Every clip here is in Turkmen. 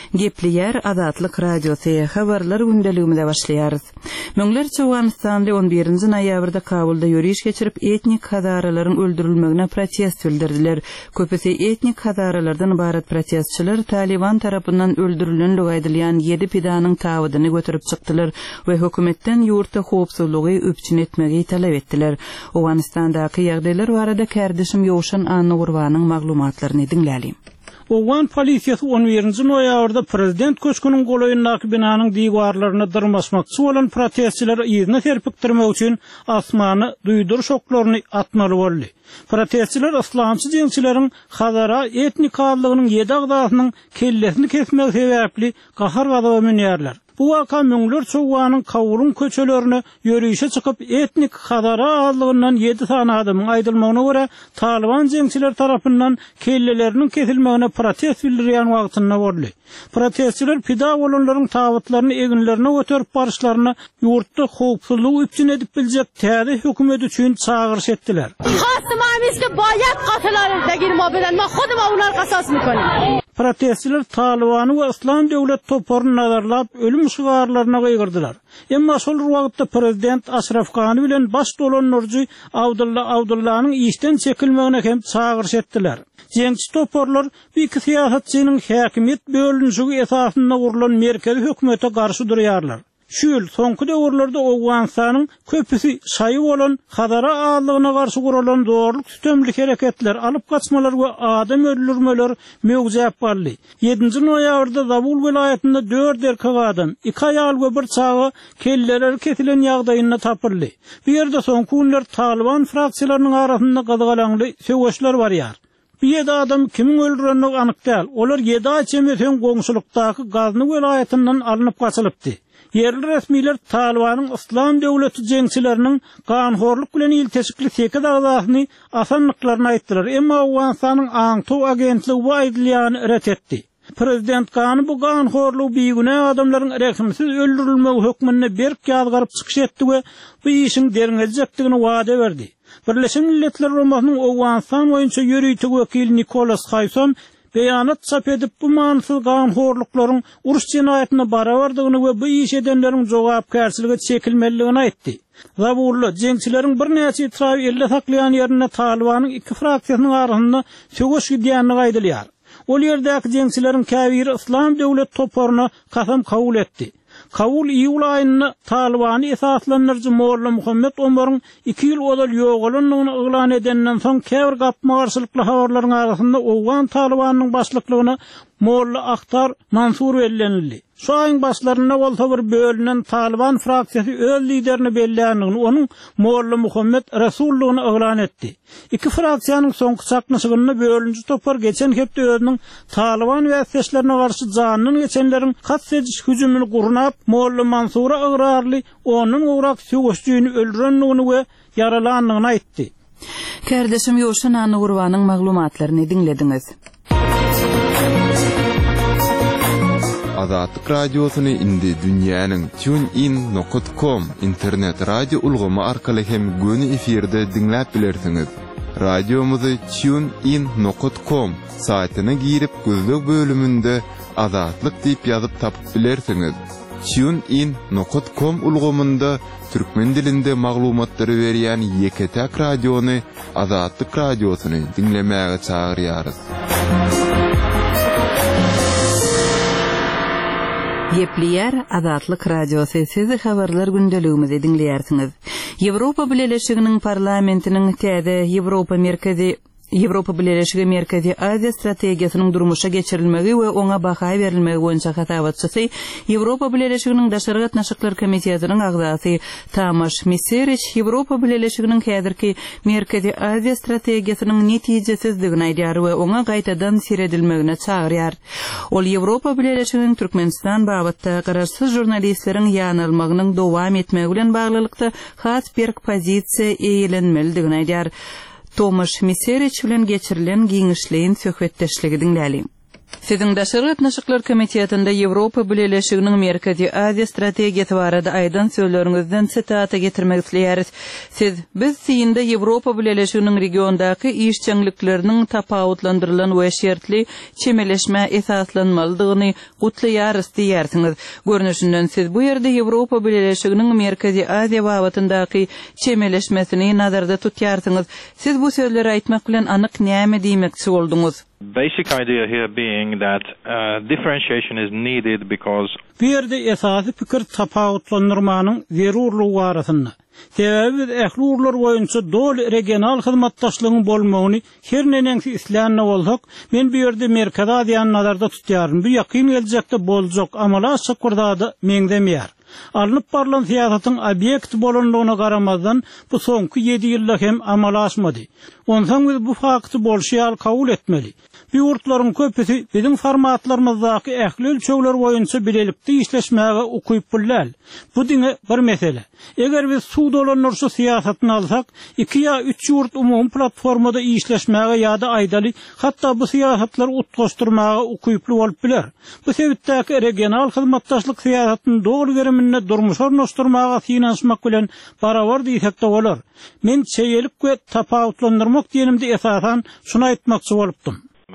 Gepleyer Azatlyk Radiosu habarlar gündeligimizde başlaýarys. Möňlerçe Awganistanda 11-nji noýabrda Kabulda ýürüýüş geçirip etnik hazaralaryň öldürilmegine protest bildirdiler. Köpüsi etnik hazaralardan ibaret protestçiler Taliban tarapyndan öldürilen aýdylýan 7 pidanyň tabydyny götürüp çykdylar we hökümetden ýurtda howpsuzlygy öpçün etmegi talap etdiler. Awganistandaky ýagdaýlar barada kärdeşim Ýowşan Anugurwanyň maglumatlaryny dinläýin. Owan polisiýasy 11-nji noýabrda prezident köşkünün golaýyndaky binanyň diwarlaryna dyrmasmakçy bolan protestçiler ýygyny terpikdirmek üçin asmany duýduruş oklaryny atmaly boldy. Protestçiler islamçy jeňçileriň Hazara etnik adlygynyň 7 agdasynyň kellesini kesmek sebäpli gahar gazaby menýärler. Bu waka möňlerçe Owanyň Kawulun köçelerini ýürüýüşe çykyp etnik Hazara adlygyndan 7 sany adamyň aýdylmagyna görä Taliban jeňçiler tarapyndan kelleleriniň kesilmegine protest bildirýän wagtynda boldy. Protestçiler pida bolanlaryň tabutlaryny eginlerine götürüp barışlaryny ýurtda howpsuzlyk üçin edip biljek täze hökümet üçin çağırış etdiler. Protestçiler Talibany we Islam döwlet toparyny nazarlap ölüm şygarlaryna gaýgyrdylar. Emma şol wagtda prezident Ashraf Ghani bilen baş dolanlarjy Abdullah'nyň işden çekilmegine hem çağırış etdiler. Jeňçi toparlar bir iki siýasatçynyň häkimiýet bölünşigi esasynda gurulan merkezi hökümete garşy durýarlar. Şu ýyl soňky döwürlerde Awganistanyň köpüsi şaýy bolan Hazara adlygyna garşy gurulan zorluk sütemlik hereketler, alyp gaçmalar we adam öldürmeler mögzäp boldy. 7-nji noýabrda Zabul vilayetinde 4 erkek adam, 2 aýal we 1 çaga kelleleri kesilen ýagdaýyna tapyldy. Bu ýerde soňky günler Taliban fraksiýalarynyň arasynda gazgalaňly söwüşler barýar. Bir 7 adam kimin öldürenini anyk däl. Olar 7 ay çemeten goňşulukdaky Gazny vilayetinden alınıp gaçylypdy. Yerli resmiler Talibanyň Islam döwleti jeňçileriniň ganhorluk bilen ilteşikli 8 agdasyny asanlyklaryna aýtdylar. Emma Awganistanyň Aňtow agentligi bu aýdylýany ret etdi. Prezident Ghani bu ganhorlugy biýgüne adamlaryň rekimsiz öldürilmegi hökmüne berk ýazgaryp çykyş etdi we bu işin deriňejekdigini wada berdi. Birleşen Milletler Romasynyň Awganistan boýunça ýürüýtigi wekili Nicholas Haysom beýanat çap edip bu mansyz ganhorluklaryň uruş jinaýatyna barabardygyny we bu iş edenleriň jogapkärçiligi çekilmeligini aýtdy. Zabully jeňçileriň bir näçe ýetrawy elle saklaýan ýerine Talibanyň 2 fraksiýasynyň arasynda söwüş gidýänligi aýdylýar. Ol ýerdäki jeňçileriň käbiri Islam döwlet toparyna kasam kabul etdi. Kabul iýul aýyny Talibany esaslanyrjy Molla Muhammed Omaryň 2 ýyl odal ýogalynyny yglan edenden soň käbir gapma garşylykly habarlaryň arasynda Owgan Talibanyň başlyklygyna Molla Akhtar Mansur ellenildi. Şu ayın başlarına bolsa bir bölünen Taliban fraksiyasi öz liderini belleýändigini, onun Molla Muhammed Rasullugyny yglan etdi. İki fraksiyanyň soňky çaknaşygyny bölünji topar geçen hepde özüniň Taliban we äsleşlerine garşy janyny geçenleriň katsejiş hüjümini gurnap, Molla Mansura ıgrarly onun uğrak söwüşçüni öldürenligini we yaralandygyny aýtdy. Kärdeşim Ýowşan Anugurwanyň maglumatlaryny dinlediňiz. Azatlyk Radiosyny indi dünýäniň tunein.com internet radio ulgamy arkaly hem göni efirde dinläp bilersiňiz. Radiomuzy tunein.com saýtyna girip gözlük bölümünde Azatlyk diýip ýazyp tapyp bilersiňiz. tunein.com ulgamynda türkmen dilinde maglumatlary berýän Ýeketäk radiony Azatlyk Radiosyny dinlemäge çagyrýarys. Gepleyer Azatlyk Radiosu sizi habarlar gündeligimizi dinleýärsiňiz. Ýewropa Birleşiginiň parlamentiniň täze Ýewropa Birleşigi Merkezi Aziýa strategiýasynyň durmuşa geçirilmegi we oňa baha berilmegi boýunça hatabatçysy Ýewropa Birleşiginiň daşary gatnaşyklar komitiýasynyň agzasy Tamas Meseriç Ýewropa Birleşiginiň häzirki Merkezi Aziýa strategiýasynyň netijesizdigini aýdýar we oňa gaýtadan siredilmegine çagyrýar. Ol Ýewropa Birleşiginiň Türkmenistan babatda gararsyz jurnalistleriň ýanylmagynyň dowam etmegi bilen baglylykda has bir pozisiýa eýilenmelidigini aýdýar. Tomasz Meseriç bilen geçirilen giňişleýin söhbetdeşligi dinläýin. Sizin Daşary Gatnaşyklar Komitetinde Ýewropa Birleşiginiň Merkezi Aziýa strategiýasy barada aýdan sözleriňizden sitata getirmek isleýäris. Siz biz siýinde Ýewropa Birleşiginiň regiondaky işçilikleriniň tapawutlandyrylan we şertli çemeleşme esaslanmalydygyny gutlaýarys diýersiňiz. Görnüşinden siz bu ýerde Ýewropa Birleşiginiň Merkezi Aziýa wagtyndaky çemeleşmesini nazarda tutýarsyňyz. Siz bu sözleri aýtmak bilen anyk näme diýmekçi bolduňuz? Basic idea here being that differentiation is needed because bir yerde esasy pikir tapawutlandyrmanyň zerurlugy barasynda. Sebebi ähli urlar boýunça dol regional hyzmatdaşlygyň bolmagyny her nenesi isläne bolsak, men bu ýerde Merkezi Aziýany nazarda tutýarym. Bu ýakyn geljekde boljak, amala şakurda meňdemýär. Alınıp barılan siyasatyň obyekt bolanlygyna garamazdan bu soňky 7 ýylda hem amalaşmady. Ondan biz bu fakty bolşýal kabul etmeli. Bu ýurtlaryň köpüsi bizim formatlarymyzdaky ähli ölçegler boýunça bilelikde işleşmäge ukyp bilýär. Bu diňe bir mesele. Eger biz suw dolanyrşy siýasatyny alsak, 2 ýa 3 ýurt umum platformada işleşmäge ýa-da aýdaly, hatda bu siýasatlar utgaşdyrmaga ukyply bolup biler. Bu sebäpde regional hyzmatdaşlyk siýasatyny dogry gerimine durmuş ornaşdyrmaga finansmak bilen barabar diýsek-de bolar. Men çeýelik we tapawutlandyrmak diýenimde esasan şunu aýtmakçy bolupdym.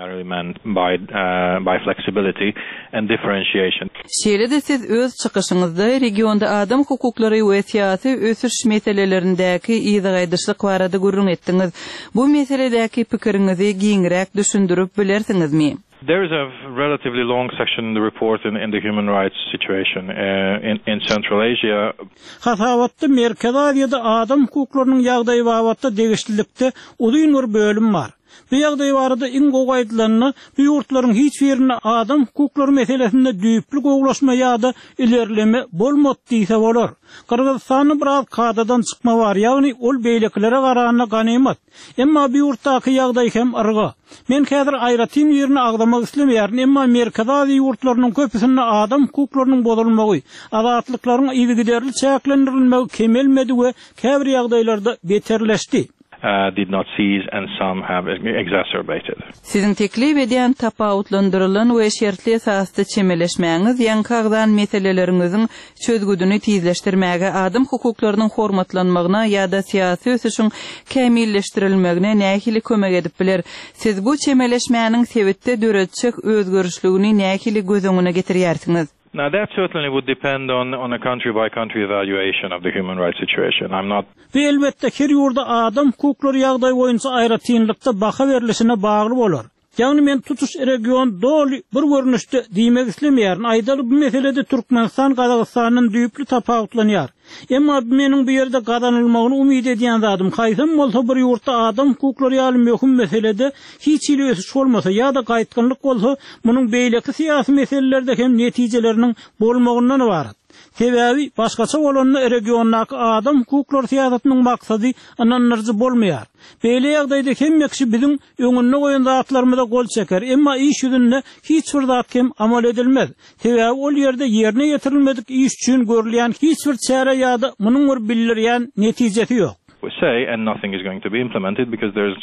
By flexibility and differentiation. Şeýle-de siz öz çykyşyňyzda regionda adam hukuklary we siýasy ösüş meselelerindäki ýygydyşlyk barada gurrun etdiňiz. Bu meseledäki pikiriňizi giňirek düşündirip bilersiňizmi? There is a relatively long section in the report in the human rights situation in Central Asia. Hasawatda Merkezi Aziýada adam hukuklarynyň ýagdaýy wagtda degişlilikde uzun bir bölüm bar. Bu ýagdaýy barada iň goýaýdylanyny bu ýurtlaryň hiç birine adam hukuklary meselesinde düýpli gowlaşma ýa-da ilerleme bolmady diýse bolar. Kyrgyzstanyň biraz kadadan çykma bar, ýagny ol beýleklere garanyna ganymat. Emma bu ýurtdaky ýagdaý hem yrga. Men häzir aýratym ýerini agdamak islemýärin, emma Merkezi Aziýa ýurtlarynyň köpüsinde adam hukuklarynyň bozulmagy, azatlyklaryň ýygyderli çäklendirilmegi kemelmedi we käbir ýagdaýlarda beterleşdi. Did not cease and some have exacerbated. Sizin teklif edýän tapawutlandyrylan we şertli esasda çemeleşmäňiz ýankagdan meseleleriňiziň çözgüdüni tizleşdirmäge, adam hukuklarynyň hormatlanmagyna ýa-da siýasy ösüşiň kämilleşdirilmegine nähili kömek edip biler. Siz bu çemeleşmäniň sebitde döretçek özgörüşligini nähili göz öňüne getirýärsiňiz? Now that certainly would depend on a country-by-country evaluation of the human rights situation. I'm not. Ve elbette her ýurda adam hukuklary ýagdaý boýunça aýratynlykda baha berilişine bagly bolar. Ýagny men tutuş region doli bir görnüşde diýmek islemýärin. Aýdaly bu meselede Türkmenistan Gazagystanyň düýpli tapawutlanýar. Emma meniň bu ýerde gadanylmagyny umyt edýän zadym haýsam bolsa bir ýurtda adam hukuklary ýaly möhüm meselede hiç ile ösüş bolmasa ýa-da gaýtgynlyk bolsa, munyň beýleki siýasy meselelerde hem netijeleriniň bolmagyndan ibaret. Sebebi başgaça bolanny regiondaky adam hukuklary siýasatynyň maksady ananlarjy bolmaýar. Beýle ýagdaýda hem kişi biziň öňüne goýan zatlarymyza gol çeker, emma iş ýüzünde hiç bir zat hem amal edilmez. Sebebi ol ýerde ýerine ýetirilmedik iş üçin görülýän hiç bir çäre ýa-da munyň bir bildirýän netijesi ýok. We say and nothing is going to be implemented because there's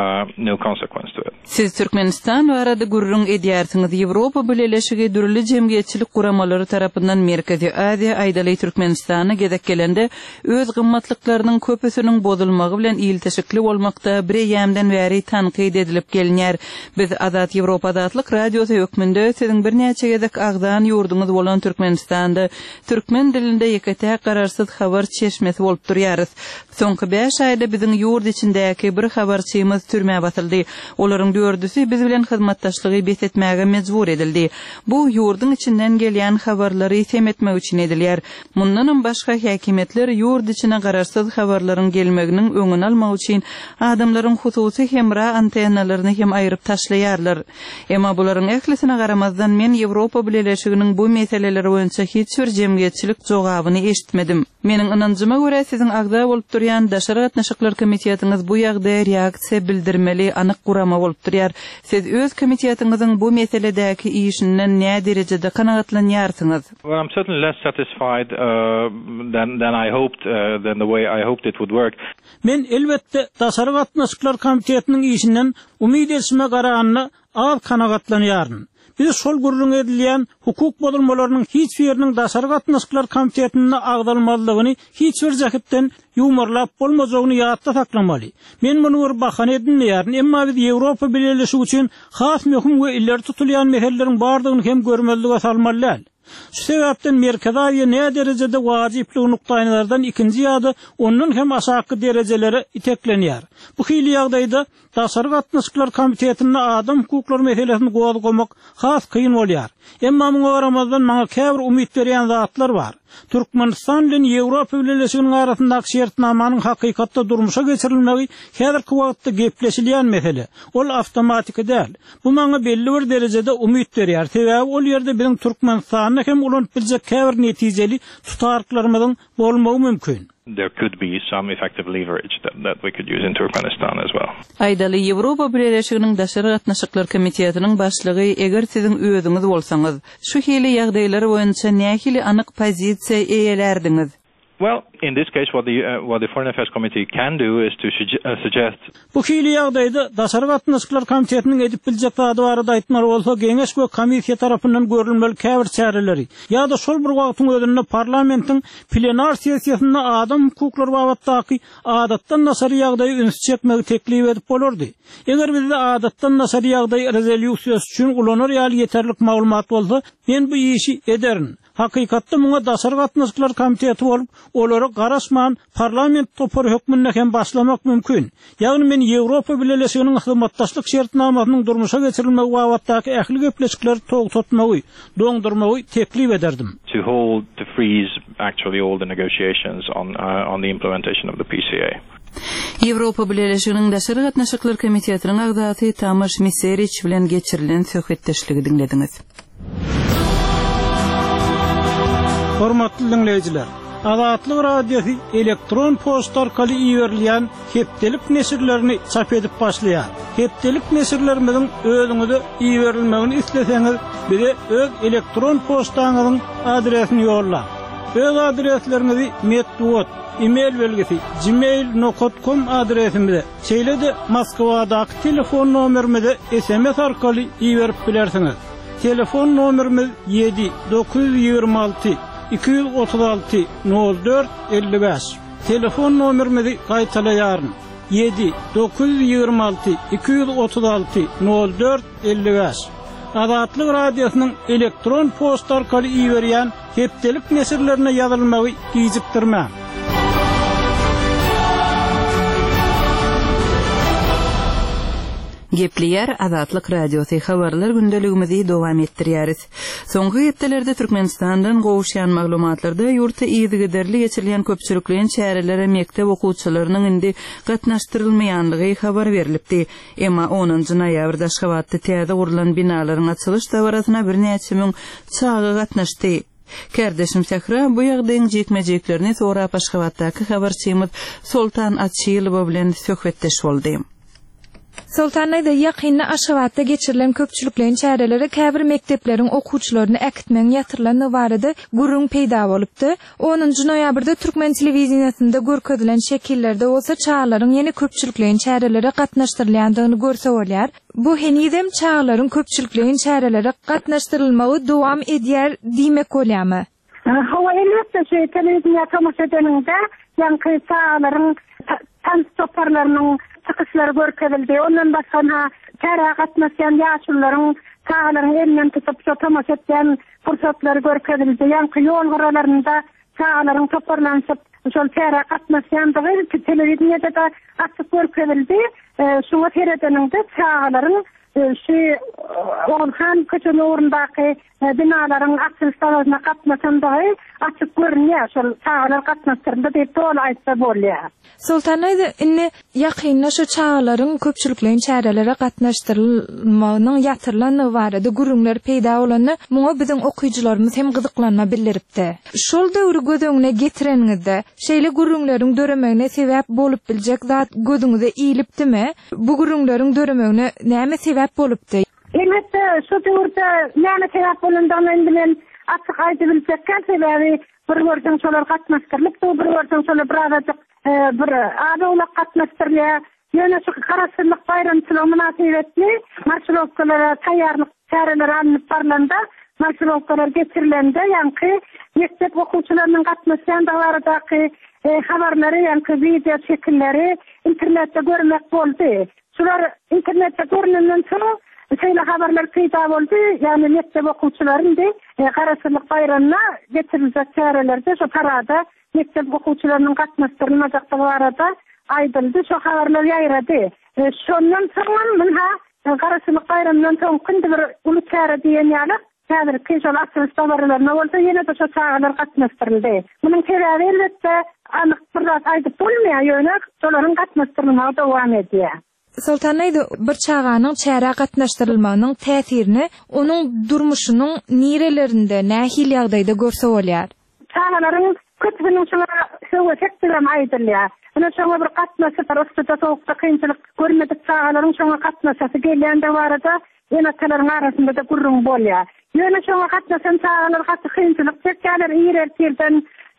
no consequence to it. Siz Türkmenistan barada gurrun edýärsiňiz. Ýewropa Birleşigi dürli jemgyýetçilik guramalary tarapyndan Merkezi Aziýa aýdaly Türkmenistana gezek gelende öz gymmatlyklarynyň köpüsiniň bozulmagy bilen ilteşikli bolmakda bir ýamdan bäri tanqid edilip gelinýär. Biz Azat Ýewropa Azatlyk Radiosy hökmünde siziň bir näçe gezek agdan ýurduňyz bolan Türkmenistanda türkmen dilinde ýekete gararsız habar çeşmesi bolup durýarys. Soňky 5 aýda biziň ýurt içindäki bir habarçymyz türmäge batyldy. Olaryň dördüsi biz bilen hyzmatdaşlygy besetmäge mejbur edildi. Bu ýurdyň içinden gelýän habarlary semetmek üçin edilýär. Mundan başga häkimetler ýurt içine gararsız habarlaryň gelmeginiň öňüni almak üçin adamlaryň hususy hemra antennalaryny hem aýryp taşlaýarlar. Emma bularyň ählisine garamazdan men Ýewropa Birleşiginiň bu meseleleri boýunça hiç bir jemgyýetçilik jogabyny eşitmedim. Meniň inanjyma görä siziň agda bolup durýan Daşary Gatnaşyklar Komitetiňiz bu ýagdaýa reaksiýa bildirmeli anyk gurama bolup durýar. Siz öz komitetiňiziň bu meseledäki işinden näme derejede kanagatlanýarsyňyz? Well, I'm certainly less satisfied than I hoped, than the way I hoped it would work. Men elbette Daşary Gatnaşyklar Komitetiniň işinden umyt etme garanyna az kanagatlanýaryn. Biz şol gurrun edilýän hukuk bolmalarının hiç birinin Daşary Gatnaşyklar Komitetinine agdalmalygyny hiç bir jehitden ýumurlap bolmajagyny ýatda saklamaly. Men muny bir bahan edinmeýärin, emma biz Ýewropa Birleşigi üçin has möhüm we illeri tutulýan meseleleriň bardygyny hem görmezlige salmaly. Şu sebäpden Merkezi Aziýa ne derejede wajyply nukdaýlardan ikinji ýa-da onuň hem aşaky derejelere iteklenýär. Bu hili ýagdaýda Daşary Gatnaşyklar Komitetine adam hukuklary meselesini goýmak has kyn bolýar. Emma muňa garamazdan maňa käbir umyt berýän zatlar bar. Türkmenistan bilen Ýewropa Birleşiginiň arasyndaky şertnamanyň hakykatda durmuşa geçirilmegi häzirki wagtda gepleşilýän mesele. Ol awtomatik däl. Bu maňa belli bir derejede umyt berýär. Sebäbi ol ýerde biziň Türkmenistanyny hem ulanyp biljek käbir netijeli tutaryklarymyzyň bolmagy mümkin. There could be some effective leverage that we could use in Turkmenistan as well. Aýdaly Ýewropa Birleşiginiň Daşary Gatnaşyklar Komitetiniň başlygy eger siziň özüňiz bolsaňyz, şu hili ýagdaýlar boýunça nähili anyk pozisiýa eýelerdiňiz? Well, in this case, what the Foreign Affairs Committee can do is to suggest. Bu hili ýagdaýda Daşary Gatnaşyklar Komitetiniň edip biljek zady barada aýtmaly bolsa, Geňeş we komissiýa tarapyndan görülmeli käbir çäreleri ýa-da şol bir wagtyň özünde parlamentiň plenar sessiýasynda adam hukuklary babatdaky adatdan nasary ýagdaýy üns çekmegi teklip edip bolardy. Eger bizde adatdan nasary ýagdaý rezolýusiýasy üçin ulanar ýaly ýeterlik maglumat bolsa, men bu işi ederim. Hakykatda muňa Daşary Gatnaşyklar Komiteti bolup, olary garaşman parlament topary hökmünde hem başlamak mümkin. Ýagny men Ýewropa Birleşiginiň hyzmatdaşlyk şertnamasynyň durmuşa geçirilmegi wagtdaky ähli gepleşikleri togtatmagy, doňdurmagy teklip ederdim. To hold, to freeze actually all the negotiations on the implementation of the PCA. Ýewropa Birleşiginiň Daşary Gatnaşyklar Komitetining agdaty Tamas Meseriç bilen geçirilen söhbetdeşligi dinlediňiz. Hormatly dinleýijiler, Azatlyk radiosu elektron posta arkaly iýerilýän hepdelik nesirlerini çap edip başlaýar. Hepdelik nesirlerimiziň özüňize iýerilmegini isleseňiz, bize öz elektron postaňyzyň adresini ýolla. Öz adreslerinizi metduat, email belgisi gmail.com adresimize, şeýle-de Moskwadaky telefon nomerimize SMS arkaly iýerip bilersiňiz. Telefon nomerimiz 7-926 236 04 55. Telefon nomerimizi gaýtalaýaryn. 7-926 236 04 55. Azatlyk radiosynyň elektron posta arkaly iýerýän hepdelik nesirlerine ýazylmagy gijikdirmä. Gepleýär Azatlyk radiosy habarlar gündeligimizi dowam etdirýäris. Soňky hepdelerde Türkmenistandan gowuşýan maglumatlarda ýurtda ýygyderli geçirilýän köpçülikliň çärelere mektep okuwçylarynyň indi gatnaşdyrylmaýanlygy habar berilipdi. Emma 10-njy noýabrda Aşgabatda täze gurulan binalaryň açylyş dowrasyna birnäçe müň çagy gatnaşdy. Kardeşim Sahra bu ýagdaýyň jekmejeklerini sorap Aşgabatdaky habarçymyz Sultan Atçylyw bilen söhbetdeş boldy. Sultanayda ýakynda Aşgabatda geçirilen köpçülikliň çäreleri käbir mektepleriň okuwçylaryny äkitmeň ýatyrylan barada gurrun peýda bolupdy. 10-njy noýabrda Türkmen telewiziýasynda görkezilen şekillerde bolsa çağlaryň ýene köpçülikliň çäreleri gatnaşdyrylýandygyny görse bolýar. Bu henidem çağlaryň köpçülikliň çärelere gatnaşdyrylmagy dowam edýär diýmek bolýarmy? Hawa elbetde telewiziýa tamaşa edeninde ýanky çağlaryň tanıştoplarlarynyň çıkışları görkezildi. Ondan başka çara gatnaşan ýaşullaryň çağlaryň elinden tutup tamaşa etýän fursatlary görkezildi. Ýanky ýol garalarynda çağlaryň toparlanyp şol çara gatnaşandygy telewiziýada da açyk görkezildi. Şuňa teredeninde çağlaryň Orhan köçeni orundaky binalaryň açylyş dowrasyna gatnaşandygy açyk görünýär. Şol çağlar gatnaşdyrynda diýip toly aýtsa bolýar. Sultanayda inni ýakynda şu çağlaryň köpçülikliň çärelere gatnaşdyrylmagynyň ýatyrylan barada gurunlar peýda bolany muňa biziň okuwçylarymyz hem gyzyklanma bildiripdi. Şol döwrü gödüňine getireninde şeýle gurunlaryň döremegine sebäp bolup biljek zat gödüňize iýilipdimi? Bu gurunlaryň döremegine näme sebäp bolupdy? Elbetde şu döwürde näme sebäp bolandygyny bilen açyk aýdyp biljek sebäbi bir wörden şolar gatnaşdyrlypdy, bir wörden şolar birazajyk bir adawlak gatnaşdyrýar. Ýöne şu garaşsyzlyk bayramçylygy münasibetli marşrutkalara taýýarlyk çäreler alınıp barlanda maşruatlar geçirilende yankı mektep okuwçylarynyň gatnaşýan dawardaky habarlary yankı video şekilleri internetde görmek boldy. Şular internetde göründen soň şeýle habarlar peýda boldy. Yani mektep okuwçylaryny Garaşlyk bayramına getiriljek çärelerde şu parada mektep okuwçylarynyň gatnaşdyrylmajak barada aýdyldy. Şu habarlar ýaýrady. Şondan soň mınha Garaşlyk bayramından soň kindi bir uly çäre diýen ýaly häzir keşol açylış dawarlaryna bolsa ýene de şu çağalar gatnaşdyryldy. Munyň sebebi elbetde anyk bir zat aýdyp bolmaýar ýöne şolaryň gatnaşdyrylmagy dowam edýär. Sultan aýdy bir çağanyň çäre gatnaşdyrylmagynyň täsirini onuň durmuşynyň nirelerinde, nähil ýagdaýda görse bolýar. Çağalaryň kötübiniň şolara şöwe tekdiram aýdylýar. Ana şoňa bir gatnaşy tarapda soňukda kynçylyk görmedik çağalaryň şoňa gatnaşasy gelýände barada ýene-telerin arasynda da gurrun bolýar. Ýöne şoňa gatnaşan çağalar gatnaşy kynçylyk çekýärler ýerlerden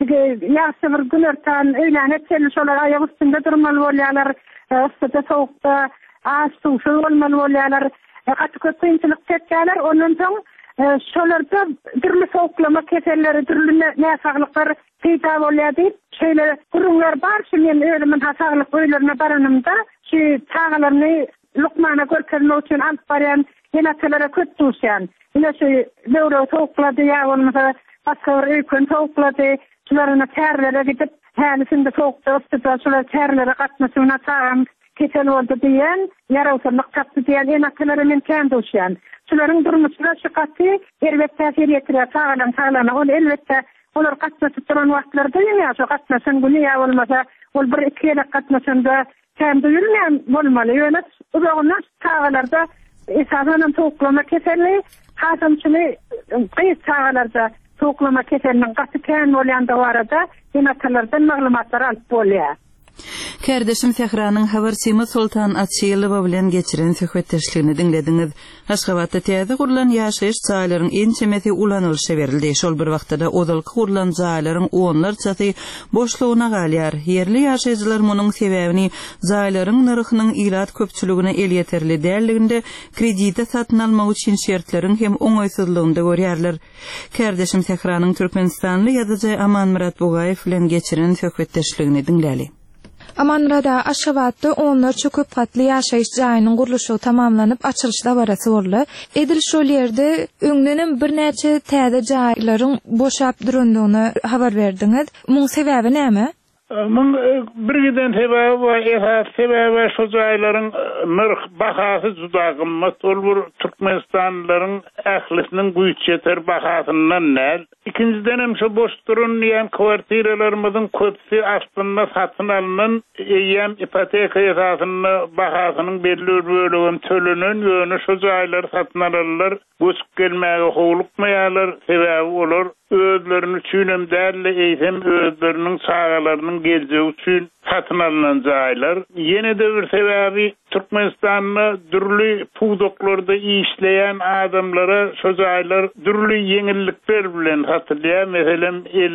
ýaşy bir gün örtän öýlenip şolar aýagy üstünde durmaly bolýarlar. Üstünde soňukda aş suwsy bolmaly bolýarlar. Gatnaşy kynçylyk çekýärler. Ondan soň şolarda türlü soğuklama keselleri, türlü näsaglyklar peýda bolýar diýip, şeýle gurrunlar bar. Men öýlemin hasaglyk öýlerine baranymda şu çağalaryny Lukmana görkezmek üçin alyp barýan ýene-telere köp düşýän. Ýene şu döwre soğuklady ýa bolmasa başga bir öýkün soğuklady. Şolaryna çärlere gidip hälisinde soğukda öpüp şolar çärlere gatnaşyna çağan kesel boldy diýen, ýarawçylyk çapdy diýen ýene-telere men kän düşýän. Şolaryň durmuşyna şykaty elbetde täsir etdirýär çağalaryň sağlamygyna. Ol elbetde olar gatnaşyp duran wagtlarda ýene şu gatnaşan güni ýa bolmasa ol bir iki ýene gatnaşanda kän duyulmaýan bolmaly. Ýöne uzagyndan çağalarda esasen soğuklama keseli hasamçyly gyýyk çağalarda soğuklama keseliniň gaty kän bolýan dawarda ýene-telerden maglumatlar alyp bolýar. Kardeşim Sehranyň habarçymy Sultan Atçylyba bilen geçiren söhbetdeşligini dinlediňiz. Aşgabatda täze gurulan ýaşaýyş çaýlaryň ençemeti ulanylşa berildi. Şol bir wagtda odalky gurulan çaýlaryň onlarçasy boşlugyna galýar. Yerli ýaşaýjylar munyň sebäbini çaýlaryň narhynyň ilat köpçüligine el ýeterli däldiginde kredite satyn almak üçin şertleriň hem oňaýsyzlygynda görýärler. Kardeşim Sehranyň Türkmenistanly ýazyjy Aman Murat Bugaýew bilen geçiren söhbetdeşligini dinläli. Amanrada Aşgabatda onlarça köp katly ýaşaýyş jaýynyň gurulşy tamamlanyp açylış dabarasy boldy. Edil şol ýerde öňden bir näçe täze jaýlaryň boşap durandygyny habar berdiňiz. Muň sebäbi näme? Mun bir giden sebebi var, esas sebebi şu jaýlaryň nırh bahasy juda gymmat. Ol bir Türkmenistanlylaryň ählisiniň güýçeter bahasyndan näl. İkinciden hem şu boş durun ýan kwartiralarymyzyň köpsi aslında satyn alynan ýan ipoteka esasyny bahasynyň belli bir bölegi tölünen ýöne şu jaýlar satyn alýarlar. Göçüp gelmäge howlukmaýarlar, sebebi olar özlerini üçin hem däli eýsem özleriniň çağalarynyň geljegi üçin satyn alynan jaýlar. Ýene de bir sebebi Türkmenistan'da dürlü puwdoklarda işleyen adamlara şu jaýlar dürlü yeňillikler bilen satylýar. Meselem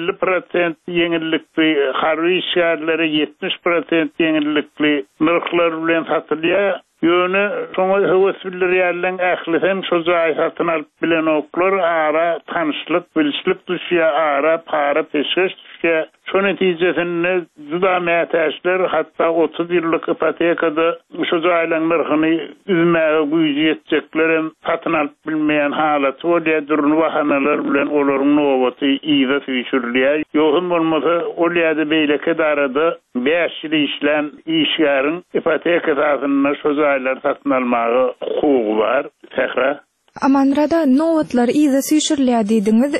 50% yeňillikli harby şäherlere 70% yeňillikli narhlar bilen satylýar. Ýöne şoňa höwesliler ýerleň ähli hem şu jaý satyn alyp bilen oklar ara tanışlyk, bilişlik düşýär, ara para peşkeş düşýär. Şu netijesinde juda mätäşler hatda 30 ýyllyk ipotekada şu jaýlaryň narhyny üzmäge güýji ýetjekler hem satyn alyp bilmeýän halat bolýar. Durun wahanalar bilen olaryň nowaty ýyga süýşürlýär. Ýogum bolmasa ol ýerde beýleke darada 5 ýyl işlän işgäriň ipoteka tasyny şu jaýlar satyn almagy hukugy bar. Tehra Amanrada nowatlar ýyga süýşürlýär diýdiňiz.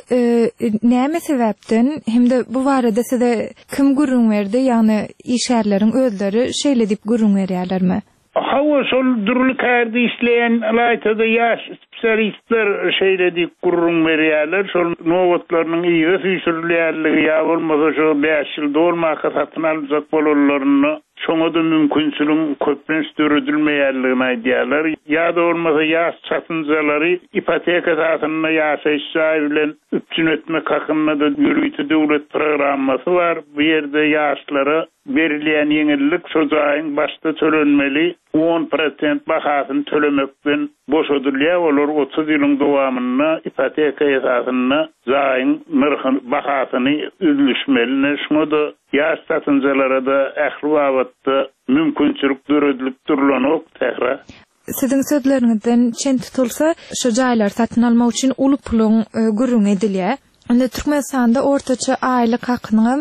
Näme sebäpden hemde bu barada size kim gurrun berdi? Ýani işgärleriň özleri şeýle diýip gurrun berýärlermi? Hawa şol durly kärde işleýän alaytada ýaş spesialistler şeýle diýip gurrun berýärler. Şol nowatlarynyň ýyga süýşürlýärligi ýa bolmasa şu 5 ýyl dolmaka satyn alyjak bolanlaryny Şoňa da mümkinçiligin köplenç döredilmeýärligini aýdýarlar. Ýa-da bolmasa ýaş satynjylary ipoteka tasyna ýaşaýşy bilen üpçün etmek hakynda da ýürüýti döwlet programmasy bar. Bu ýerde ýaşlara berilýän ýeňillik şo jaýyň başda tölenmeli 10% bahasyny tölemekden boş ödülýär. Olar 30 ýylyň dowamyna ipoteka tasyna jaýyň narhyny bahasyny üzülüşmeli. Şoňa da ýaş satynjylara da ähli wagtda mümkinçilik döredilip durulanok tähra. Sizin sözlerinizden çen tutulsa şu jaýlar satyn almak üçin uly pulun gürrüň edilýär. Onda Türkmenistanda ortaça aýlyk hakyny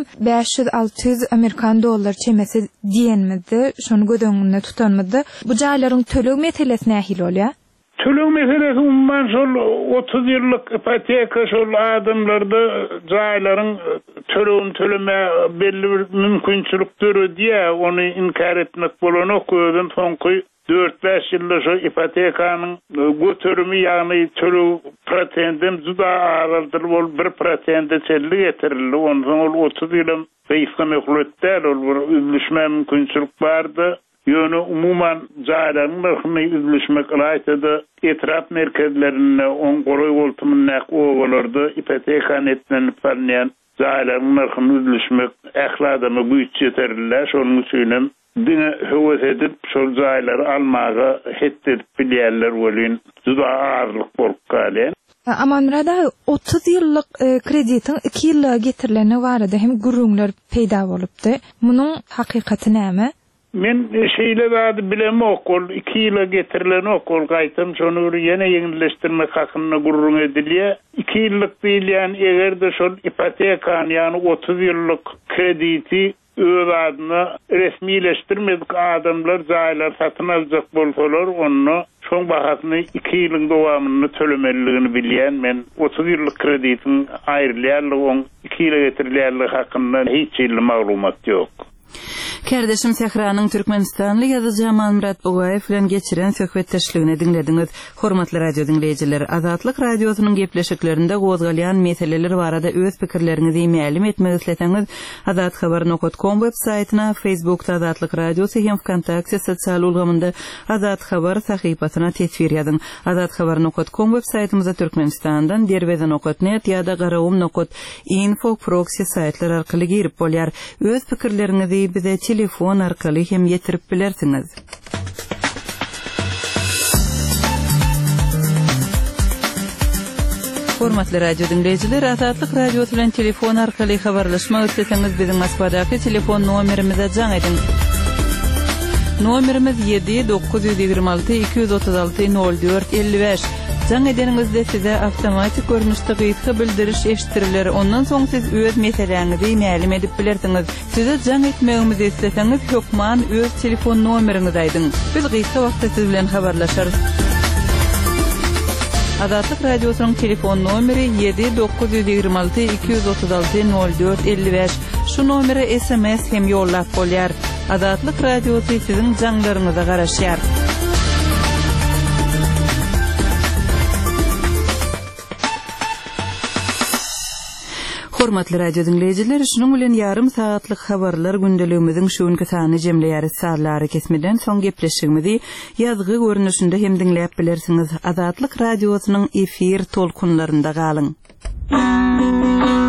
500-600 Amerikan dollar çemesi diýenmidi, şonu gödöňünde tutanmydy. Bu jaýlaryň töleg meselesi nähil bolýar? Töleg meselesi umman şol 30 ýyllyk ipoteka şol adamlarda jaýlaryň tölegini төлeme belli bir mümkinçilikdir diýe onu inkar etmek bolanok gözüm soňky 4-5 ýylda şu ipotekanyň götürümi ýagny töleg prosentim juda araldyr bol 1% çelli getirildi. Ondan 30 ýylyň beýsga mehletler ol üzülüşme mümkinçilik bardy. Ýöne umuman jaýlaryň narhyny üzülüşmek aýtdy. Etraf merkezlerinde on goraý boltumynak owalardy ipoteka netlenip barýan jaýlaryň narhyny üzülüşmek ähladamy güýç ýeterilýär. Şonuň üçin dine höwes edip şol jaýlary almagy hetdir bilýärler bolýan. Juda ağırlyk bolup galýar. Amanrada 30 ýyllyk kreditin 2 ýyla getirileni barada hem gurrunlar peýda bolupdy. Munyň hakykaty näme? Men şeýle zady bilemok, ol 2 ýyla getirilen okul gaýtym şonu ýene ýeňilleşdirmek hakynda gurrun edilýär. 2 ýyllyk diýilýän egerde şol ipoteka ýani 30 ýyllyk krediti öz adyna resmileşdirmedik adamlar jaýlar satyn aljak bolsalar onu şoň bahasyny 2 ýylyň dowamyny tölemeligini bilýän men 30 ýyllyk kreditin aýrylýarlygy 2 ýyla getirilýärligi hakynda hiç ýyly maglumat ýok. Kardeşim Sehranyň Türkmenistanly ýazyjy Murat Bogaýew bilen geçiren söhbetdeşligini dinlediňiz. Hormatly radio dinleýijiler, Azatlyk radiosynyň gepleşiklerinde gozgalýan meseleler barada öz pikirleriňizi mälim etmek isleseňiz, azathabar.com web saýtyna, Facebookda Azatlyk radiosy hem WKontakte sosial ulgamynda Azat Habar sahypasyna tesvir ýazyň. Azathabar.com web saýtymyza Türkmenistandan derweden.net ýa-da garawum.info proxy saýtlar arkaly girip bolýar. Öz pikirleriňizi bize telefon arkaly hem ýetirip bilersiňiz. Hormatly radio dinleýijiler, Azatlyk radiosy bilen telefon arkaly habarlaşmak isleseňiz biziň Moskvadaky telefon nomerimize jaň edin. Nomerimiz 7-926-236-04-55. Jaň edeningizde size awtomatik görnüşde gyýtgy bildiriş eşitiriler. Ondan soň siz öz meseleňizi mälim edip bilersiňiz. Size jaň etmegimizi isleseňiz, hökman öz telefon nomeriňizi aýdyň. Biz gyýtgy wagtda siz bilen habarlaşarys. Azatlyk radiosynyň telefon nomeri 7-926-236-04-55. Şu nomere SMS hem ýollap bolýar. Azatlyk radiosy siziň jaňlaryňyza garaşýar. Hormatly radio dinleýijiler, şunuň bilen ýarym saatlyk habarlar gündeligimiziň şuňky sany jemleýäris satlary kesmeden soň gepleşigimizi ýazgy görnüşinde hem dinläp bilersiňiz. Azatlyk radiosynyň efir tolkunlarynda galyň.